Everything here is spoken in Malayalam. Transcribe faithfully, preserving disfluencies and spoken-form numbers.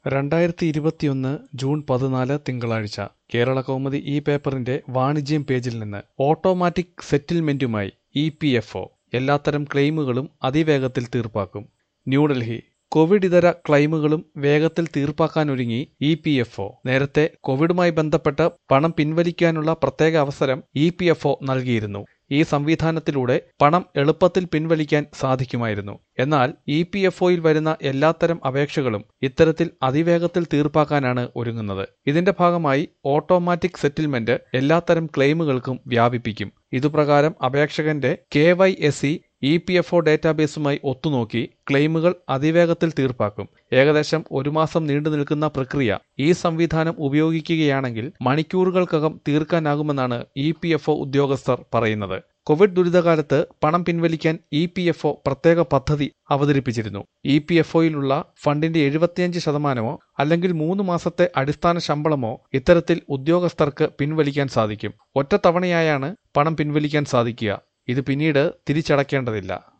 രണ്ടായിരത്തി ഇരുപത്തിയൊന്ന് ജൂൺ പതിനാല് തിങ്കളാഴ്ച കേരളകൗമുദി ഈ പേപ്പറിന്റെ വാണിജ്യം പേജിൽ നിന്ന് ഓട്ടോമാറ്റിക് സെറ്റിൽമെന്റുമായി ഇ പി എഫ് ഒ എല്ലാത്തരം ക്ലെയിമുകളും അതിവേഗത്തിൽ തീർപ്പാക്കും. ന്യൂഡൽഹി കോവിഡ് ഇതര ക്ലെയിമുകളും വേഗത്തിൽ തീർപ്പാക്കാനൊരുങ്ങി ഇ പി എഫ് ഒ. നേരത്തെ കോവിഡുമായി ബന്ധപ്പെട്ട് പണം പിൻവലിക്കാനുള്ള പ്രത്യേക അവസരം ഇ പി എഫ് ഒ നൽകിയിരുന്നു. ഈ സംവിധാനത്തിലൂടെ പണം എളുപ്പത്തിൽ പിൻവലിക്കാൻ സാധിക്കുമായിരുന്നു. എന്നാൽ ഇ പി എഫ് ഒയിൽ വരുന്ന എല്ലാത്തരം അപേക്ഷകളും ഇത്തരത്തിൽ അതിവേഗത്തിൽ തീർപ്പാക്കാനാണ് ഒരുങ്ങുന്നത്. ഇതിന്റെ ഭാഗമായി ഓട്ടോമാറ്റിക് സെറ്റിൽമെന്റ് എല്ലാത്തരം ക്ലെയിമുകൾക്കും വ്യാപിപ്പിക്കും. ഇതുപ്രകാരം അപേക്ഷകന്റെ K Y S E E P F O ഡേറ്റാബേസുമായി ഒത്തുനോക്കി ക്ലെയിമുകൾ അതിവേഗത്തിൽ തീർപ്പാക്കും. ഏകദേശം ഒരു മാസം നീണ്ടു നിൽക്കുന്ന പ്രക്രിയ ഈ സംവിധാനം ഉപയോഗിക്കുകയാണെങ്കിൽ മണിക്കൂറുകൾക്കകം തീർക്കാനാകുമെന്നാണ് ഇ പി എഫ് ഒ ഉദ്യോഗസ്ഥർ പറയുന്നത്. കോവിഡ് ദുരിതകാലത്ത് പണം പിൻവലിക്കാൻ ഇ പി എഫ് ഒ പ്രത്യേക പദ്ധതി അവതരിപ്പിച്ചിരുന്നു. ഇ പി എഫ് ഒയിലുള്ള ഫണ്ടിന്റെ എഴുപത്തിയഞ്ച് ശതമാനമോ അല്ലെങ്കിൽ മൂന്ന് മാസത്തെ അടിസ്ഥാന ശമ്പളമോ ഇത്തരത്തിൽ ഉദ്യോഗസ്ഥർക്ക് പിൻവലിക്കാൻ സാധിക്കും. ഒറ്റത്തവണയായാണ് പണം പിൻവലിക്കാൻ സാധിക്കുക. ഇത് പിന്നീട് തിരിച്ചടയ്ക്കേണ്ടതില്ല.